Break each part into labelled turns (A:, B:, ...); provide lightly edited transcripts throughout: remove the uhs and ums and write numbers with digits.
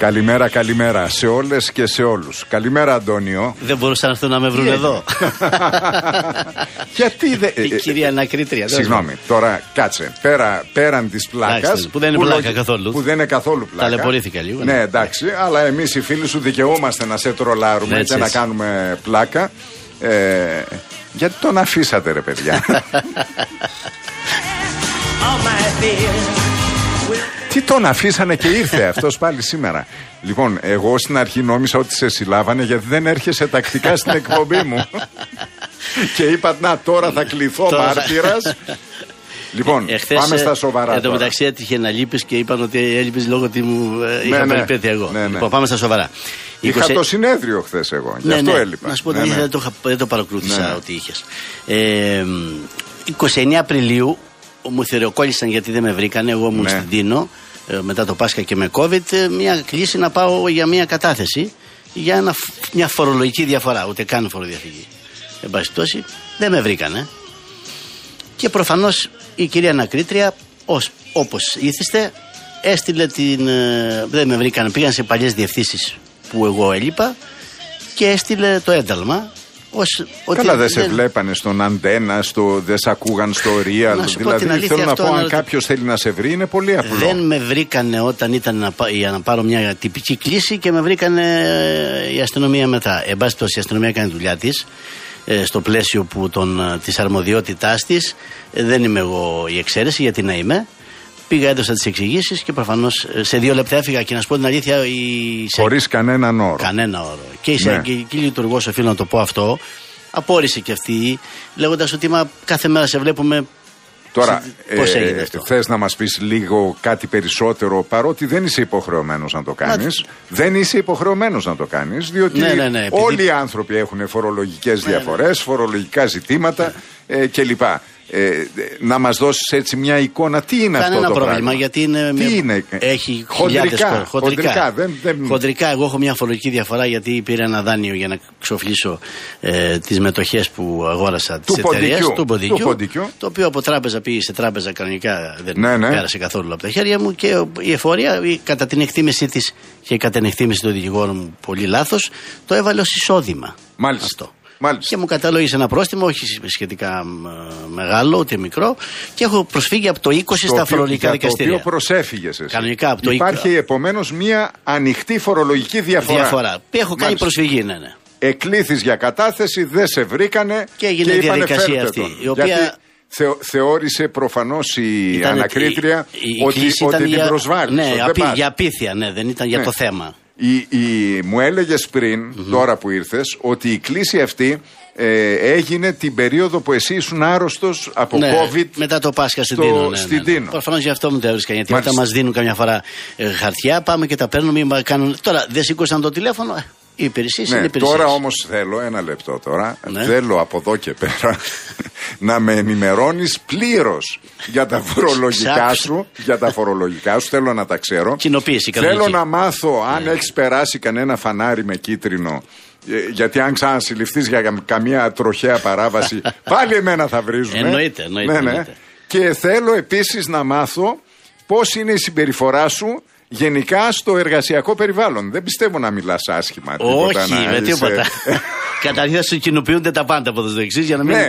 A: Καλημέρα, καλημέρα σε όλες και σε όλους. Καλημέρα, Αντώνιο.
B: Δεν μπορούσαν να έρθουν να με βρουν εδώ.
A: Γιατί δεν.
B: Η κυρία Ανακρίτρια.
A: Συγγνώμη, τώρα κάτσε. Πέραν της πλάκας.
B: Που δεν είναι πλάκα καθόλου.
A: Που δεν είναι καθόλου πλάκα.
B: Ταλαιπωρήθηκα λίγο.
A: Ναι, εντάξει, αλλά εμείς οι φίλοι σου δικαιούμαστε να σε τρολάρουμε και να κάνουμε πλάκα. Γιατί τον αφήσατε, ρε παιδιά. Τι τον αφήσανε και ήρθε αυτός πάλι σήμερα. Λοιπόν, εγώ στην αρχή νόμισα ότι σε συλλάβανε γιατί δεν έρχεσαι τακτικά στην εκπομπή μου. Και είπα, να τώρα θα κληθώ μάρτυρας. Λοιπόν, πάμε στα σοβαρά.
B: Εν τω μεταξύ έτυχε να λείπεις και είπαν ότι έλειπες λόγω ότι μου είχα περιπέτεια εγώ. Λοιπόν, πάμε στα σοβαρά.
A: Είχα το συνέδριο χθες εγώ, γι' αυτό έλειπα.
B: Να σου πω ότι δεν το παρακολούθησα ότι είχες. 29 Απριλίου μου θηρεοκόλλησαν γιατί δεν με βρήκανε. Εγώ ήμουν στην Τίνο μετά το Πάσχα και με COVID. Μια κλίση να πάω για μια κατάθεση για μια φορολογική διαφορά. Ούτε καν φοροδιαφυγή. Εν πάση πτώση, δεν με βρήκανε. Και προφανώς η κυρία Ανακρίτρια, όπως ήθιστε, έστειλε δεν με βρήκανε. Πήγαν σε παλιές διευθύνσεις που εγώ έλειπα και έστειλε το ένταλμα.
A: Καλά, δεν σε βλέπανε στον Αντένα, δεν σε ακούγαν στο Real. Δηλαδή, θέλω να πω, αν κάποιος θέλει να σε βρει, είναι πολύ απλό.
B: Δεν με βρήκανε όταν ήταν για να πάρω μια τυπική κλήση και με βρήκανε η αστυνομία μετά. Εν πάση πτώση, η αστυνομία έκανε τη δουλειά της στο πλαίσιο της αρμοδιότητάς της. Δεν είμαι εγώ η εξαίρεση, γιατί να είμαι. Πήγα, έδωσα τις εξηγήσεις και προφανώς σε 2 λεπτά έφυγα. Και να σου πω την αλήθεια.
A: Χωρίς κανέναν όρο.
B: Κανένα όρο. Και η εισαγγελική λειτουργός, οφείλω να το πω αυτό, απόρρισε και αυτή, λέγοντας ότι κάθε μέρα σε βλέπουμε. Τώρα, πώς έγινε αυτό.
A: Θες να μας πεις λίγο κάτι περισσότερο, παρότι δεν είσαι υποχρεωμένος να το κάνεις. Δεν είσαι υποχρεωμένος να το κάνεις, διότι όλοι οι άνθρωποι έχουν φορολογικές διαφορές, φορολογικά ζητήματα κλπ. Να μας δώσεις έτσι μια εικόνα, τι είναι αυτό το
B: πρόβλημα,
A: πράγμα.
B: Γιατί είναι έχει χιλιάδες χοντρικά. Εγώ έχω μια φορολογική διαφορά γιατί πήρα ένα δάνειο για να ξοφλήσω τις μετοχές που αγόρασα της εταιρείας του Ποντικού, το οποίο από τράπεζα πήγε σε τράπεζα κανονικά, δεν πέρασε καθόλου από τα χέρια μου, και η εφορία κατά την εκτίμησή της και κατά την εκτίμηση του δικηγόρου μου, πολύ λάθος, το έβαλε ως εισόδημα.
A: Μάλιστα.
B: Αυτό.
A: Μάλιστα.
B: Και μου καταλόγησε ένα πρόστιμο, όχι σχετικά μεγάλο, ούτε μικρό, και έχω προσφύγει από το 20 στα φορολογικά δικαστήρια.
A: Το οποίο προσέφυγες εσύ.
B: Κανονικά από το 20.
A: Υπάρχει επομένως μια ανοιχτή φορολογική διαφορά.
B: Έχω κάνει προσφυγή, ναι.
A: Εκλήθης για κατάθεση, δεν σε βρήκανε
B: και έγινε η διαδικασία αυτή. Η οποία...
A: Γιατί θεώρησε προφανώς η Ανακρίτρια ότι την προσβάλλησε.
B: Ναι, για απίθεια, δεν ήταν για το θέμα.
A: Μου έλεγες πριν, τώρα που ήρθες, ότι η κλήση αυτή έγινε την περίοδο που εσύ ήσουν άρρωστος από COVID.
B: Μετά το Πάσχα στην Τίνο. Προφανώς γι' αυτό μου το έβρισκαν. Γιατί όταν μας δίνουν καμιά φορά χαρτιά, πάμε και τα παίρνουμε. Τώρα δεν σήκωσαν το τηλέφωνο. Οι υπηρεσίες είναι υπηρεσίες.
A: Τώρα όμως θέλω, ένα λεπτό τώρα, θέλω από εδώ και πέρα να με ενημερώνεις πλήρως για τα φορολογικά σου. Για τα φορολογικά σου, θέλω να τα ξέρω.
B: Κοινοποίηση,
A: θέλω να μάθω αν έχεις περάσει κανένα φανάρι με κίτρινο. Γιατί αν ξανασυλληφθείς για καμία τροχαία παράβαση, πάλι εμένα θα βρίζουν.
B: Εννοείται.
A: Και θέλω επίσης να μάθω πώς είναι η συμπεριφορά σου γενικά στο εργασιακό περιβάλλον. Δεν πιστεύω να μιλάς άσχημα.
B: Όχι, με τίποτα. Καταρχήν θα σου κοινοποιούνται τα πάντα από εδώ εξής για να μην,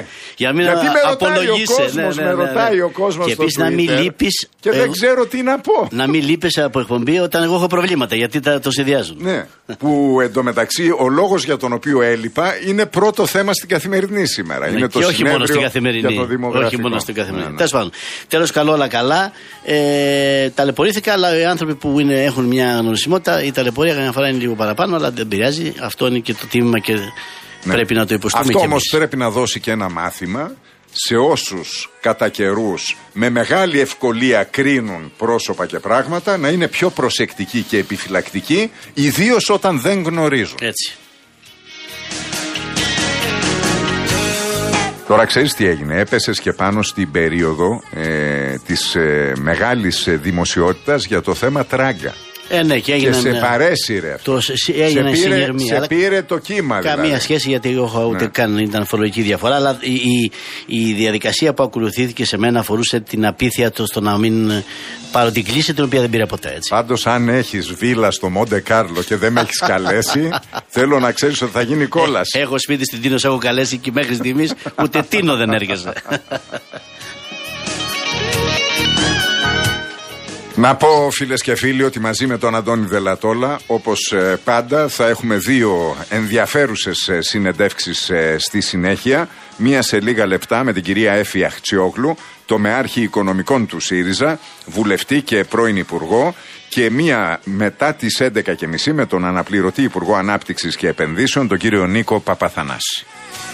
B: απολογείσαι.
A: Με ρωτάει ο κόσμος.
B: Και επίσης να μην λείπεις.
A: Και δεν ξέρω τι να πω.
B: Να μην λείπεις από εκπομπή όταν εγώ έχω προβλήματα, γιατί το συνδυάζουν.
A: Ναι. Που εντωμεταξύ ο λόγος για τον οποίο έλειπα είναι πρώτο θέμα στην Καθημερινή σήμερα. Είναι το
B: όχι μόνο στην Καθημερινή. Όχι μόνο στην Καθημερινή. Τέλος, καλό, όλα καλά. Ταλαιπωρήθηκα, αλλά οι άνθρωποι που έχουν μια γνωσιμότητα, η ταλαιπωρία καμιά φορά είναι λίγο παραπάνω, αλλά δεν πειράζει. Αυτό είναι και το τίμημα και πρέπει να το υποστούμε.
A: Αυτό όμως πρέπει να δώσει και ένα μάθημα σε όσους κατά καιρούς με μεγάλη ευκολία κρίνουν πρόσωπα και πράγματα, να είναι πιο προσεκτικοί και επιφυλακτικοί, ιδίως όταν δεν γνωρίζουν.
B: Έτσι.
A: Τώρα ξέρεις τι έγινε, έπεσες και πάνω στην περίοδο της μεγάλης δημοσιότητας για το θέμα Τράγκα.
B: Ναι, και
A: σε παρέσυρε αυτό.
B: Έγινε συνειρμία.
A: Σε πήρε το κύμα,
B: καμία
A: δηλαδή.
B: Σχέση, γιατί εγώ ούτε καν ήταν φορολογική διαφορά. Αλλά η διαδικασία που ακολουθήθηκε σε μένα αφορούσε την απίθεια του στο να μην πάρω την κλίση, την οποία δεν πήρα ποτέ.
A: Πάντως, αν έχεις βίλα στο Μοντε Κάρλο και δεν με έχεις καλέσει, θέλω να ξέρεις ότι θα γίνει κόλαση.
B: Έχω σπίτι στην Τίνο, έχω καλέσει και μέχρι στιγμής ούτε Τίνο δεν έρχεσαι.
A: Να πω, φίλες και φίλοι, ότι μαζί με τον Αντώνη Δελατόλα, όπως πάντα, θα έχουμε δύο ενδιαφέρουσες συνεντεύξεις στη συνέχεια. Μία σε λίγα λεπτά με την κυρία Έφη Αχτσιόγλου, τομεάρχη οικονομικών του ΣΥΡΙΖΑ, βουλευτή και πρώην υπουργό, και μία μετά τις 11.30 με τον αναπληρωτή Υπουργό Ανάπτυξης και Επενδύσεων, τον κύριο Νίκο Παπαθανάση.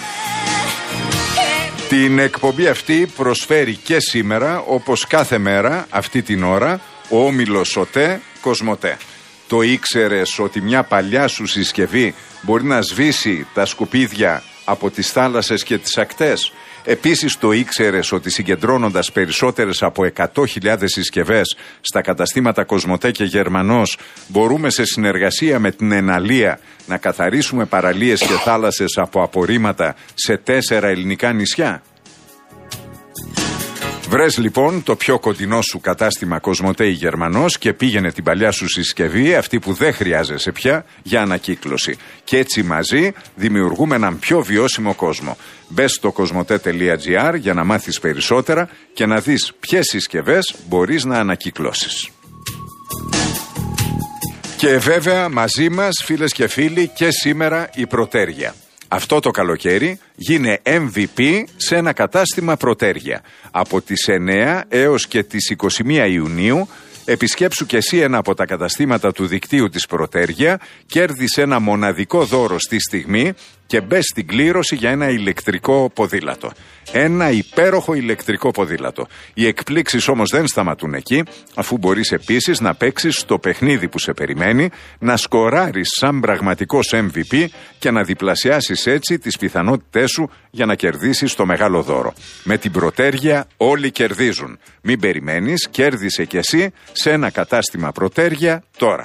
A: Την εκπομπή αυτή προσφέρει και σήμερα, όπως κάθε μέρα, αυτή την ώρα, ο όμιλος ΟΤΕ Κοσμοτέ. Το ήξερες ότι μια παλιά σου συσκευή μπορεί να σβήσει τα σκουπίδια από τις θάλασσες και τις ακτές? Επίσης, το ήξερες ότι συγκεντρώνοντας περισσότερες από 100.000 συσκευές στα καταστήματα Κοσμοτέ και Γερμανός, μπορούμε σε συνεργασία με την Εναλία να καθαρίσουμε παραλίες και θάλασσες από απορρίμματα σε 4 ελληνικά νησιά? Βρες λοιπόν το πιο κοντινό σου κατάστημα Κοσμοτέ ή Γερμανός και πήγαινε την παλιά σου συσκευή, αυτή που δεν χρειάζεσαι πια, για ανακύκλωση. Και έτσι μαζί δημιουργούμε έναν πιο βιώσιμο κόσμο. Μπες στο κοσμοτέ.gr για να μάθεις περισσότερα και να δεις ποιες συσκευές μπορείς να ανακυκλώσεις. Και βέβαια μαζί μας, φίλες και φίλοι, και σήμερα η Πρωτέργεια. Αυτό το καλοκαίρι γίνε MVP σε ένα κατάστημα Πρωτέργεια. Από τις 9 έως και τις 21 Ιουνίου επισκέψου και εσύ ένα από τα καταστήματα του δικτύου της Πρωτέργεια, κέρδισε ένα μοναδικό δώρο στη στιγμή και μπες στην κλήρωση για ένα ηλεκτρικό ποδήλατο. Ένα υπέροχο ηλεκτρικό ποδήλατο. Οι εκπλήξεις όμως δεν σταματούν εκεί, αφού μπορείς επίσης να παίξεις στο παιχνίδι που σε περιμένει, να σκοράρεις σαν πραγματικός MVP και να διπλασιάσεις έτσι τις πιθανότητές σου για να κερδίσεις το μεγάλο δώρο. Με την Πρωτέργεια όλοι κερδίζουν. Μην περιμένεις, κέρδισε κι εσύ σε ένα κατάστημα Πρωτέργεια τώρα.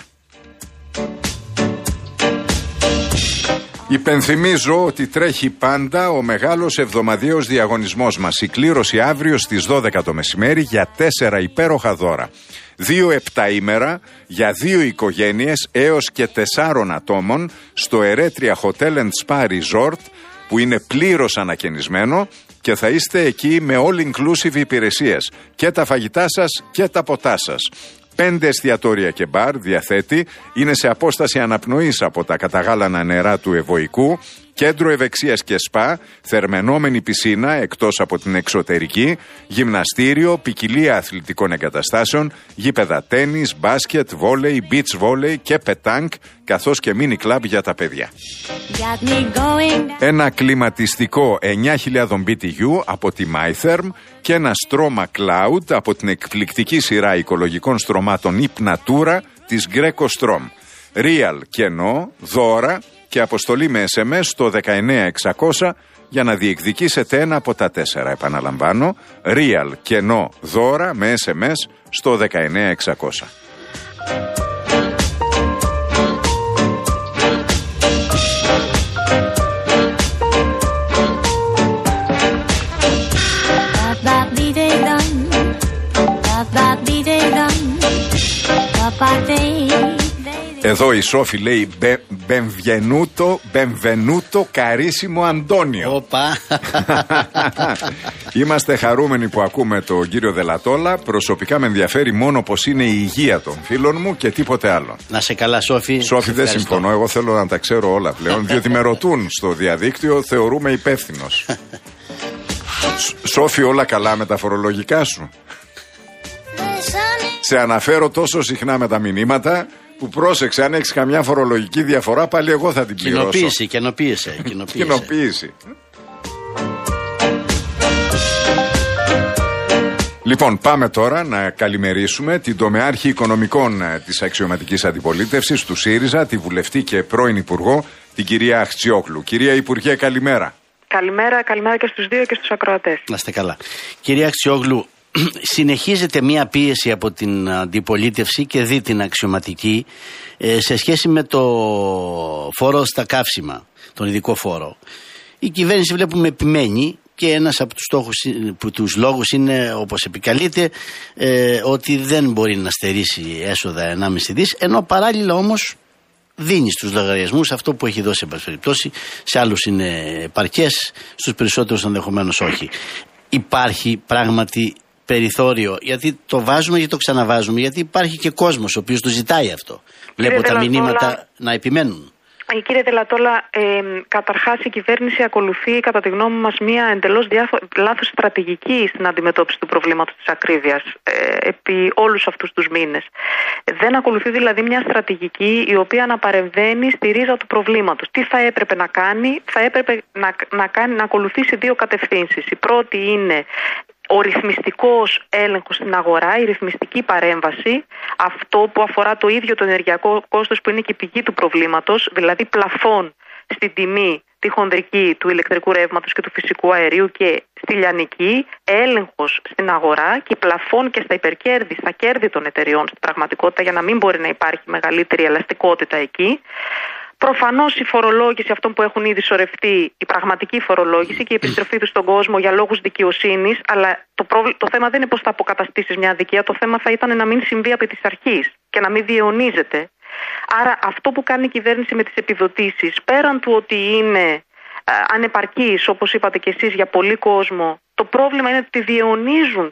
A: Υπενθυμίζω ότι τρέχει πάντα ο μεγάλος εβδομαδιαίος διαγωνισμός μας. Η κλήρωση αύριο στις 12 το μεσημέρι για 4 υπέροχα δώρα. 2 επταήμερα για 2 οικογένειες έως και 4 ατόμων στο Ερέτρια Hotel and Spa Resort, που είναι πλήρως ανακαινισμένο και θα είστε εκεί με all inclusive υπηρεσίες. Και τα φαγητά σας και τα ποτά σας. 5 εστιατόρια και μπαρ διαθέτει, είναι σε απόσταση αναπνοής από τα καταγάλανα νερά του Ευωικού, κέντρο ευεξίας και σπα, θερμαινόμενη πισίνα εκτός από την εξωτερική, γυμναστήριο, ποικιλία αθλητικών εγκαταστάσεων, γήπεδα τένις, μπάσκετ, βόλεϊ, beach βόλεϊ και πετάνκ, καθώς και μίνι κλαμπ για τα παιδιά. Ένα κλιματιστικό 9.000 BTU από τη MyTherm και ένα στρώμα Cloud από την εκπληκτική σειρά οικολογικών στρωμάτων Υπνατούρα της Greco Strom. Real κενό, δώρα και αποστολή με SMS στο 19600 για να διεκδικήσετε ένα από τα 4. Επαναλαμβάνω, Real κενό, δώρα με SMS στο 19600. Εδώ η Σόφη λέει Μπενβενούτο καρίσιμο Αντώνιο.
B: Οπα.
A: Είμαστε χαρούμενοι που ακούμε τον κύριο Δελατόλα. Προσωπικά με ενδιαφέρει μόνο πως είναι η υγεία των φίλων μου και τίποτε άλλο.
B: Να σε καλά, Σόφη.
A: Σόφη, δεν συμφωνώ. Εγώ θέλω να τα ξέρω όλα πλέον, διότι με ρωτούν στο διαδίκτυο, θεωρούμε υπεύθυνος. Σόφη, όλα καλά με τα φορολογικά σου? Σε αναφέρω τόσο συχνά με τα μηνύματα που πρόσεξε, αν έχεις καμιά φορολογική διαφορά πάλι εγώ θα την πληρώσω. Κοινοποίηση. Λοιπόν, πάμε τώρα να καλημερίσουμε την τομεάρχη οικονομικών της αξιωματικής αντιπολίτευσης του ΣΥΡΙΖΑ, τη βουλευτή και πρώην υπουργό, την κυρία Αχτσιόγλου. Κυρία Υπουργέ, καλημέρα.
C: Καλημέρα και στους δύο και στους ακροατές.
B: Να είστε καλά. Κυρία Αχτσιόγλου, συνεχίζεται μία πίεση από την αντιπολίτευση και δει την αξιωματική σε σχέση με το φόρο στα καύσιμα, τον ειδικό φόρο. Η κυβέρνηση βλέπουμε επιμένει και ένας από τους λόγους είναι, όπως επικαλείται, ότι δεν μπορεί να στερήσει έσοδα 1,5 δις, ενώ παράλληλα όμως δίνει στους λογαριασμούς αυτό που έχει δώσει, εν πάση περιπτώσει, σε άλλους είναι επαρκές, στους περισσότερους ενδεχομένως όχι. Υπάρχει πράγματι περιθώριο, γιατί το βάζουμε και το ξαναβάζουμε, γιατί υπάρχει και κόσμος ο οποίος το ζητάει αυτό. Βλέπω τα μηνύματα να επιμένουν.
C: Κύριε Τελατόλα, καταρχάς η κυβέρνηση ακολουθεί κατά τη γνώμη μας μία εντελώς λάθος στρατηγική στην αντιμετώπιση του προβλήματος της ακρίβειας επί όλους αυτούς τους μήνες. Δεν ακολουθεί δηλαδή μια στρατηγική η οποία να παρεμβαίνει στη ρίζα του προβλήματος. Τι θα έπρεπε να κάνει? Θα έπρεπε να ακολουθήσει δύο κατευθύνσεις. Η πρώτη είναι ο ρυθμιστικός έλεγχος στην αγορά, η ρυθμιστική παρέμβαση, αυτό που αφορά το ίδιο το ενεργειακό κόστος που είναι και η πηγή του προβλήματος, δηλαδή πλαφών στην τιμή τη χονδρική του ηλεκτρικού ρεύματος και του φυσικού αερίου και στη λιανική, έλεγχος στην αγορά και πλαφών και στα υπερκέρδη, στα κέρδη των εταιριών στην πραγματικότητα, για να μην μπορεί να υπάρχει μεγαλύτερη ελαστικότητα εκεί. Προφανώς η φορολόγηση αυτών που έχουν ήδη σωρευτεί, η πραγματική φορολόγηση και η επιστροφή του στον κόσμο για λόγους δικαιοσύνης, αλλά το θέμα δεν είναι πώς θα αποκαταστήσεις μια αδικία, το θέμα θα ήταν να μην συμβεί επί της αρχής και να μην διαιωνίζεται. Άρα αυτό που κάνει η κυβέρνηση με τις επιδοτήσεις, πέραν του ότι είναι ανεπαρκής, όπως είπατε και εσείς, για πολύ κόσμο, το πρόβλημα είναι ότι διαιωνίζουν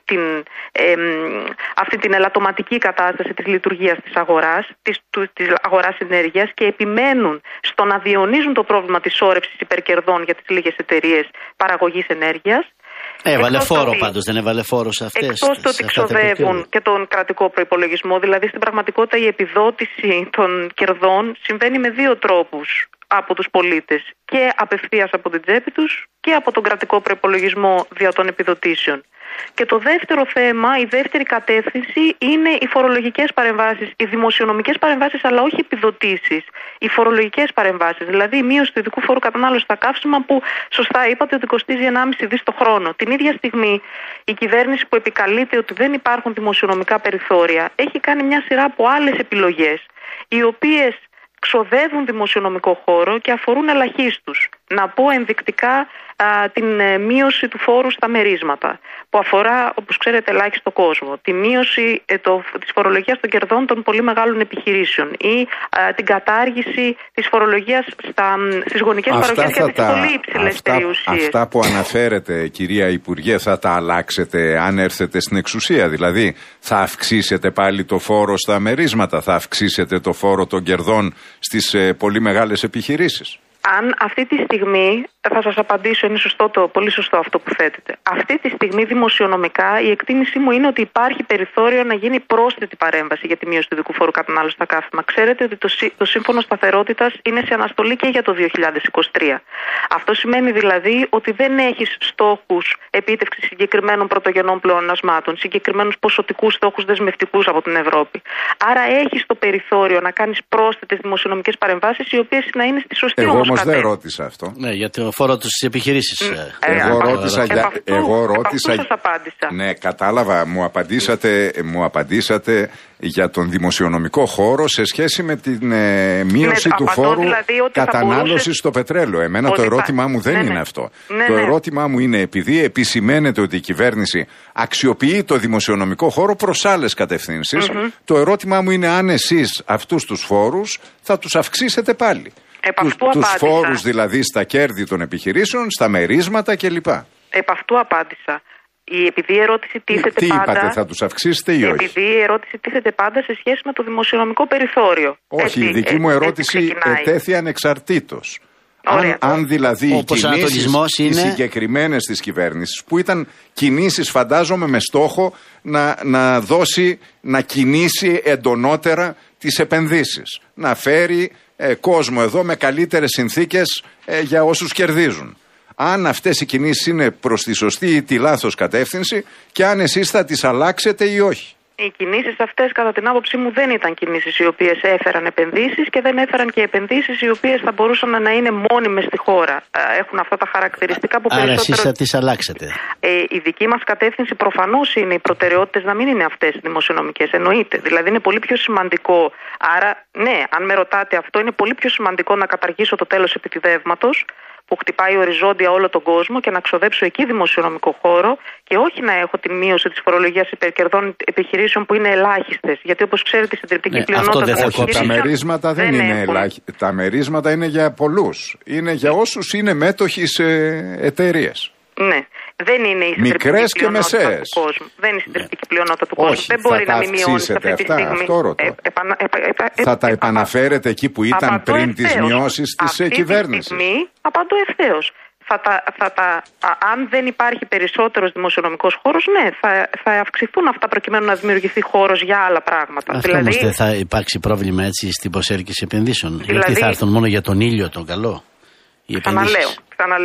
C: αυτή την ελαττωματική κατάσταση της λειτουργίας της αγοράς, της αγοράς ενέργειας, και επιμένουν στο να διαιωνίζουν το πρόβλημα της σώρευσης υπερκερδών για τις λίγες εταιρείες παραγωγής ενέργειας.
B: Έβαλε φόρο πάντως, δεν έβαλε φόρο σε αυτές.
C: Εκτός το ότι ξοδεύουν και τον κρατικό προϋπολογισμό, δηλαδή στην πραγματικότητα η επιδότηση των κερδών συμβαίνει με δύο τρόπους από τους πολίτες, και απευθείας από την τσέπη τους και από τον κρατικό προϋπολογισμό δια των επιδοτήσεων. Και το δεύτερο θέμα, η δεύτερη κατεύθυνση είναι οι φορολογικές παρεμβάσεις, οι δημοσιονομικές παρεμβάσεις, αλλά όχι επιδοτήσεις. Οι φορολογικές παρεμβάσεις, δηλαδή η μείωση του ειδικού φόρου κατανάλωσης στα καύσιμα που σωστά είπατε ότι κοστίζει 1,5 δις το χρόνο. Την ίδια στιγμή η κυβέρνηση που επικαλείται ότι δεν υπάρχουν δημοσιονομικά περιθώρια έχει κάνει μια σειρά από άλλες επιλογές, οι οποίες ξοδεύουν δημοσιονομικό χώρο και αφορούν ελαχίστους. Να πω ενδεικτικά την μείωση του φόρου στα μερίσματα, που αφορά, όπως ξέρετε, ελάχιστο κόσμο. Τη μείωση της φορολογίας των κερδών των πολύ μεγάλων επιχειρήσεων ή την κατάργηση της φορολογίας στις γονικές παροχές για τις πολύ υψηλές περιουσίες.
A: Αυτά που αναφέρετε, κυρία Υπουργέ, θα τα αλλάξετε αν έρθετε στην εξουσία? Δηλαδή θα αυξήσετε πάλι το φόρο στα μερίσματα, θα αυξήσετε το φόρο των κερδών στις πολύ μεγάλες επιχειρήσεις?
C: Αν αυτή τη στιγμή, θα σας απαντήσω, είναι πολύ σωστό αυτό που θέτετε. Αυτή τη στιγμή δημοσιονομικά η εκτίμησή μου είναι ότι υπάρχει περιθώριο να γίνει πρόσθετη παρέμβαση για τη μείωση του ειδικού φόρου κατανάλωσης στα καύσιμα. Ξέρετε ότι το Σύμφωνο Σταθερότητας είναι σε αναστολή και για το 2023. Αυτό σημαίνει δηλαδή ότι δεν έχεις στόχους επίτευξης συγκεκριμένων πρωτογενών πλεονασμάτων, συγκεκριμένους ποσοτικούς στόχους δεσμευτικούς από την Ευρώπη. Άρα έχεις το περιθώριο να κάνεις πρόσθετες δημοσιονομικές παρεμβάσεις, οι οποίες να είναι στη σωστή
A: όμως δεν ρώτησα αυτό.
B: Ναι, για το φόρο του στις επιχειρήσεις.
A: Εγώ ρώτησα.
C: Σας απάντησα.
A: Ναι, κατάλαβα. Μου απαντήσατε για τον δημοσιονομικό χώρο σε σχέση με την μείωση του φόρου δηλαδή κατανάλωσης στο πετρέλαιο. Εμένα το ερώτημά μου δεν είναι αυτό. Το ερώτημά μου είναι, επειδή επισημαίνεται ότι η κυβέρνηση αξιοποιεί το δημοσιονομικό χώρο προς άλλες κατευθύνσεις, το ερώτημά μου είναι αν εσείς αυτούς τους φόρους θα τους αυξήσετε πάλι. Τους φόρους δηλαδή στα κέρδη των επιχειρήσεων, στα μερίσματα κλπ.
C: Επ' αυτού απάντησα. Επειδή η ερώτηση τίθεται
A: Τι
C: πάντα.
A: είπατε, θα τους αυξήσετε ή όχι?
C: Επειδή η ερώτηση τίθεται πάντα σε σχέση με το δημοσιονομικό περιθώριο.
A: Όχι, η δική μου ερώτηση ετέθη ανεξαρτήτως. Αν δηλαδή οι κινήσεις οι συγκεκριμένες της κυβέρνησης, που ήταν κινήσεις φαντάζομαι με στόχο να κινήσει εντονότερα τις επενδύσεις, να φέρει κόσμο εδώ με καλύτερες συνθήκες για όσους κερδίζουν. Αν αυτές οι κινήσεις είναι προς τη σωστή ή τη λάθος κατεύθυνση και αν εσείς θα τις αλλάξετε ή όχι.
C: Οι κινήσεις αυτές, κατά την άποψή μου, δεν ήταν κινήσεις οι οποίες έφεραν επενδύσεις και δεν έφεραν και επενδύσεις οι οποίες θα μπορούσαν να είναι μόνιμες στη χώρα. Έχουν αυτά τα χαρακτηριστικά που περισσότερο...
B: Άρα εσείς θα τις αλλάξετε.
C: Η δική μας κατεύθυνση προφανώς είναι οι προτεραιότητες να μην είναι αυτές οι δημοσιονομικές. Εννοείται. Δηλαδή είναι πολύ πιο σημαντικό. Άρα, ναι, αν με ρωτάτε αυτό, είναι πολύ πιο σημαντικό να καταργήσω το τέλος επιτιδεύματος, που χτυπάει οριζόντια όλο τον κόσμο, και να ξοδέψω εκεί δημοσιονομικό χώρο, και όχι να έχω τη μείωση της φορολογίας υπερκερδών επιχειρήσεων που είναι ελάχιστες. Γιατί όπως ξέρετε, η συντριπτική πλειονότητα των επιχειρήσεων.
A: Τα μερίσματα δεν είναι ελάχιστα. Τα μερίσματα είναι για πολλούς. Είναι για όσους είναι μέτοχοι σε εταιρείες.
C: Ναι. Δεν είναι η συντριπτική πλειονότητα του κόσμου. Δεν είναι η συντριπτική πλειονότητα του κόσμου. Δεν μπορεί να μην μειώνει αυτή τη στιγμή.
A: Θα τα επαναφέρετε εκεί που ήταν πριν τις μειώσεις της κυβέρνησης?
C: Απαντώ ευθέως. Αν δεν υπάρχει περισσότερος δημοσιονομικός χώρος, ναι, θα αυξηθούν αυτά προκειμένου να δημιουργηθεί χώρος για άλλα πράγματα.
B: Αυτό όμως δεν θα υπάρξει πρόβλημα έτσι στην προσέλκυση επενδύσεων? Γιατί θα έρθουν μόνο για τον ήλιο τον καλό οι επενδύσεις?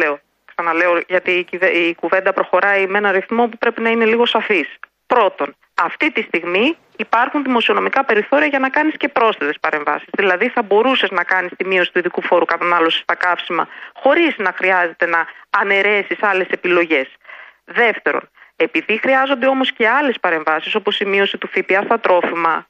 C: Ξαναλέω, γιατί η κουβέντα προχωράει με ένα ρυθμό που πρέπει να είναι λίγο σαφής. Πρώτον, αυτή τη στιγμή υπάρχουν δημοσιονομικά περιθώρια για να κάνεις και πρόσθετες παρεμβάσεις. Δηλαδή, θα μπορούσες να κάνεις τη μείωση του ειδικού φόρου κατανάλωσης στα καύσιμα χωρίς να χρειάζεται να αναιρέσεις άλλες επιλογές. Δεύτερον, επειδή χρειάζονται όμως και άλλες παρεμβάσεις, όπως η μείωση του ΦΠΑ στα τρόφιμα,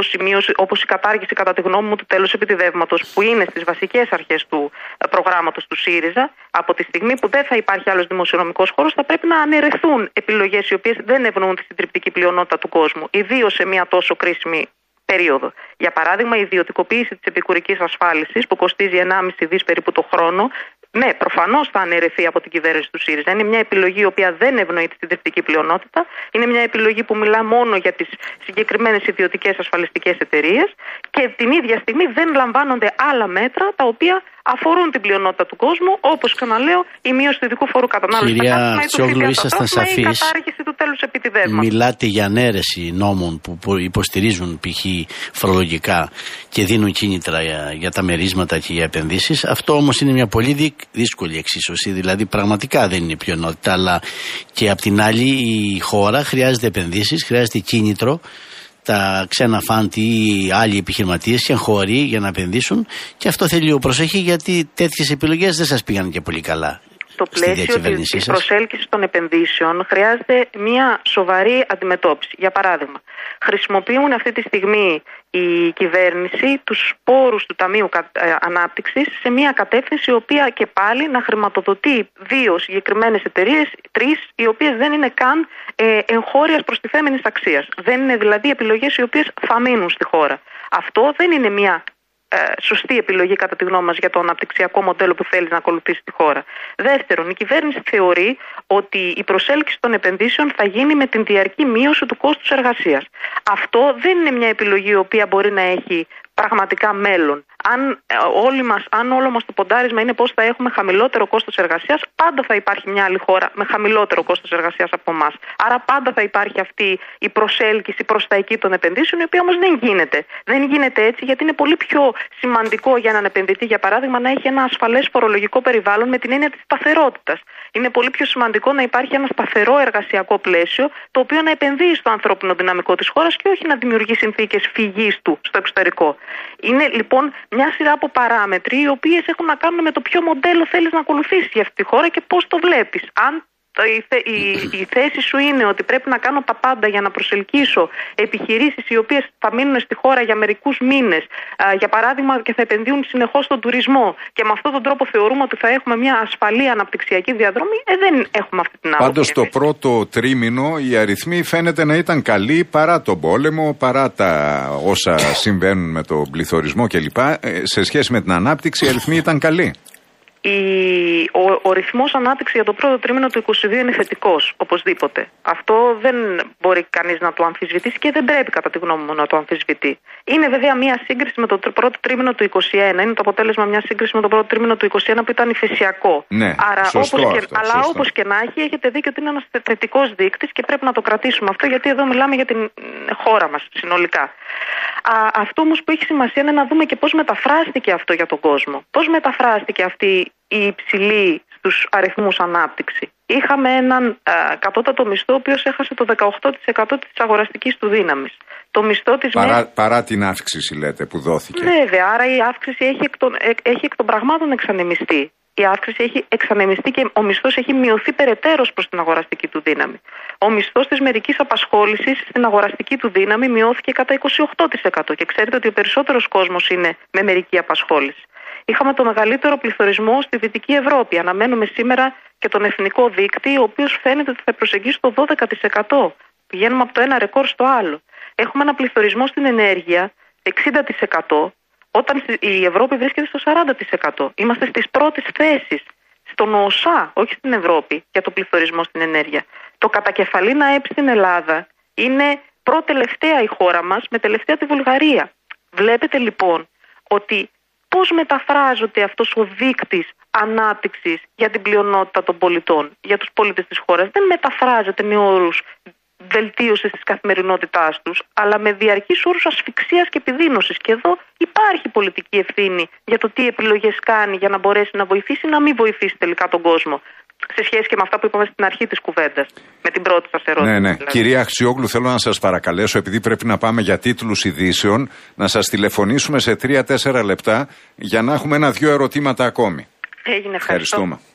C: όπως η κατάργηση, κατά τη γνώμη μου, του τέλους επιτιδεύματος, που είναι στις βασικές αρχές του προγράμματος του ΣΥΡΙΖΑ, από τη στιγμή που δεν θα υπάρχει άλλος δημοσιονομικός χώρος, θα πρέπει να αναιρεθούν επιλογές οι οποίες δεν ευνοούν τη συντριπτική πλειονότητα του κόσμου, ιδίως σε μια τόσο κρίσιμη περίοδο. Για παράδειγμα, η ιδιωτικοποίηση της επικουρικής ασφάλισης, που κοστίζει 1,5 δις περίπου το χρόνο, ναι, προφανώς θα αναιρεθεί από την κυβέρνηση του ΣΥΡΙΖΑ. Είναι μια επιλογή η οποία δεν ευνοεί τη συντριπτική πλειονότητα. Είναι μια επιλογή που μιλά μόνο για τις συγκεκριμένες ιδιωτικές ασφαλιστικές εταιρείες, και την ίδια στιγμή δεν λαμβάνονται άλλα μέτρα τα οποία αφορούν την πλειονότητα του κόσμου, όπως ξαναλέω, η μείωση του ειδικού φόρου κατανάλωσης.
B: Κυρία Τσιόγλου, ήσασταν σαφείς.
C: Η κατάργηση του τέλους επιτιδεύματος.
B: Μιλάτε για ανέρεση νόμων που υποστηρίζουν π.χ. φορολογικά και δίνουν κίνητρα για τα μερίσματα και για επενδύσεις. Αυτό όμως είναι μια πολύ δύσκολη εξίσωση. Δηλαδή, πραγματικά δεν είναι πλειονότητα, αλλά και απ' την άλλη η χώρα χρειάζεται επενδύσεις, χρειάζεται κίνητρο. Τα ξένα φάντη ή άλλοι επιχειρηματίες και εγχώροι για να επενδύσουν, και αυτό θέλει λίγο προσοχή, γιατί τέτοιες επιλογές δεν σας πήγαν και πολύ καλά.
C: Στο πλαίσιο της προσέλκυσης των επενδύσεων χρειάζεται μια σοβαρή αντιμετώπιση. Για παράδειγμα, χρησιμοποιούν αυτή τη στιγμή η κυβέρνηση τους πόρους του Ταμείου Ανάπτυξης σε μια κατεύθυνση η οποία και πάλι να χρηματοδοτεί 2 συγκεκριμένες εταιρείες, 3, οι οποίες δεν είναι καν εγχώριας προστιθέμενης αξίας. Δεν είναι δηλαδή επιλογές οι οποίες θα μείνουν στη χώρα. Αυτό δεν είναι μια σωστή επιλογή, κατά τη γνώμη μας, για το αναπτυξιακό μοντέλο που θέλει να ακολουθήσει τη χώρα. Δεύτερον, η κυβέρνηση θεωρεί ότι η προσέλκυση των επενδύσεων θα γίνει με την διαρκή μείωση του κόστους εργασίας. Αυτό δεν είναι μια επιλογή η οποία μπορεί να έχει πραγματικά μέλλον. Αν όλο μας το ποντάρισμα είναι πώς θα έχουμε χαμηλότερο κόστος εργασίας, πάντα θα υπάρχει μια άλλη χώρα με χαμηλότερο κόστος εργασίας από εμάς. Άρα πάντα θα υπάρχει αυτή η προσέλκυση προς τα εκεί των επενδύσεων, η οποία όμως δεν γίνεται. Δεν γίνεται έτσι, γιατί είναι πολύ πιο σημαντικό για έναν επενδυτή, για παράδειγμα, να έχει ένα ασφαλές φορολογικό περιβάλλον με την έννοια της σταθερότητας. Είναι πολύ πιο σημαντικό να υπάρχει ένα σταθερό εργασιακό πλαίσιο, το οποίο να επενδύει στο ανθρώπινο δυναμικό της χώρας και όχι να δημιουργεί συνθήκες φυγής του στο εξωτερικό. Είναι λοιπόν μια σειρά από παράμετροι οι οποίες έχουν να κάνουν με το ποιο μοντέλο θέλεις να ακολουθήσεις για αυτή τη χώρα και πώς το βλέπεις. Αν η θέση σου είναι ότι πρέπει να κάνω τα πάντα για να προσελκύσω επιχειρήσεις οι οποίες θα μείνουν στη χώρα για μερικούς μήνες, για παράδειγμα, και θα επενδύουν συνεχώς στον τουρισμό, και με αυτόν τον τρόπο θεωρούμε ότι θα έχουμε μια ασφαλή αναπτυξιακή διαδρομή, δεν έχουμε αυτή την άποψη.
A: Πάντως το πρώτο τρίμηνο οι αριθμοί φαίνεται να ήταν καλοί, παρά τον πόλεμο, παρά τα όσα συμβαίνουν με τον πληθωρισμό κλπ. Σε σχέση με την ανάπτυξη οι αριθμοί ήταν καλοί.
C: Ο ρυθμός ανάπτυξης για το πρώτο τρίμηνο του 2022 είναι θετικός, οπωσδήποτε. Αυτό δεν μπορεί κανείς να το αμφισβητήσει και δεν πρέπει, κατά τη γνώμη μου, να το αμφισβητεί. Είναι βέβαια μια σύγκριση με το πρώτο τρίμηνο του 2021, είναι το αποτέλεσμα μια σύγκριση με το πρώτο τρίμηνο του 2021 που ήταν υφεσιακό.
A: Ναι,
C: άρα,
A: σωστό
C: αλλά όπως και να έχει, έχετε δίκιο ότι είναι ένας θετικός δείκτης και πρέπει να το κρατήσουμε αυτό, γιατί εδώ μιλάμε για την χώρα μας συνολικά. Αυτό όμως που έχει σημασία είναι να δούμε και πώς μεταφράστηκε αυτό για τον κόσμο. Πώς μεταφράστηκε αυτή η υψηλή στους αριθμούς ανάπτυξη. είχαμε έναν κατώτατο μισθό, ο οποίος έχασε το 18% της αγοραστικής του δύναμης. Το μισθό της
A: παρά την αύξηση, λέτε, που δόθηκε.
C: Βέβαια, άρα η αύξηση έχει εκ των πραγμάτων εξανεμιστεί. Η αύξηση έχει εξανεμιστεί και ο μισθός έχει μειωθεί περαιτέρω προς την αγοραστική του δύναμη. Ο μισθός της μερικής απασχόλησης στην αγοραστική του δύναμη μειώθηκε κατά 28%. Και ξέρετε ότι ο περισσότερος κόσμος είναι με μερική απασχόληση. Είχαμε το μεγαλύτερο πληθωρισμό στη Δυτική Ευρώπη. Αναμένουμε σήμερα και τον εθνικό δείκτη, ο οποίος φαίνεται ότι θα προσεγγίσει το 12%. Πηγαίνουμε από το ένα ρεκόρ στο άλλο. Έχουμε ένα πληθωρισμό στην ενέργεια 60%, όταν η Ευρώπη βρίσκεται στο 40%. Είμαστε στις πρώτες θέσεις στον ΟΣΑ, όχι στην Ευρώπη, για το πληθωρισμό στην ενέργεια. Το κατακεφαλήν ΑΕΠ στην Ελλάδα είναι προτελευταία η χώρα μας, με τελευταία τη Βουλγαρία. Βλέπετε λοιπόν ότι πώς μεταφράζεται αυτός ο δείκτης ανάπτυξης για την πλειονότητα των πολιτών, για τους πολίτες της χώρας. Δεν μεταφράζεται με όρους βελτίωσης της καθημερινότητάς τους, αλλά με διαρκείς όρους ασφυξίας και επιδείνωσης. Και εδώ υπάρχει πολιτική ευθύνη για το τι επιλογές κάνει για να μπορέσει να βοηθήσει ή να μην βοηθήσει τελικά τον κόσμο. Σε σχέση και με αυτά που είπαμε στην αρχή της κουβέντας, με την πρώτη σας ερώτηση.
A: Ναι.
C: Δηλαδή.
A: Κυρία Αξιόγλου, θέλω να σας παρακαλέσω, επειδή πρέπει να πάμε για τίτλους ειδήσεων, να σας τηλεφωνήσουμε σε 3-4 λεπτά για να έχουμε 1-2 ερωτήματα ακόμη.
C: Έγινε,
A: ευχαριστούμε.